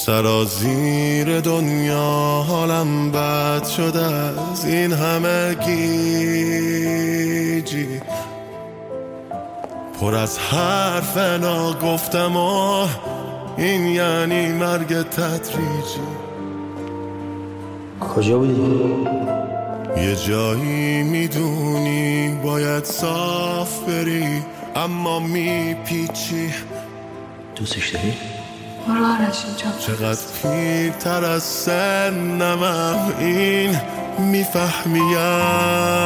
سرازیر دنیا حالم بد شده از این همه گیجی، پر از حرف ناگفتم و این یعنی مرگ تدریجی. کجا بودی؟ یه جایی میدونی باید صاف بری اما میپیچی. دوستش داری؟ برو آرش اینجا. چقدر پیرتر از سنمم این میفهمیم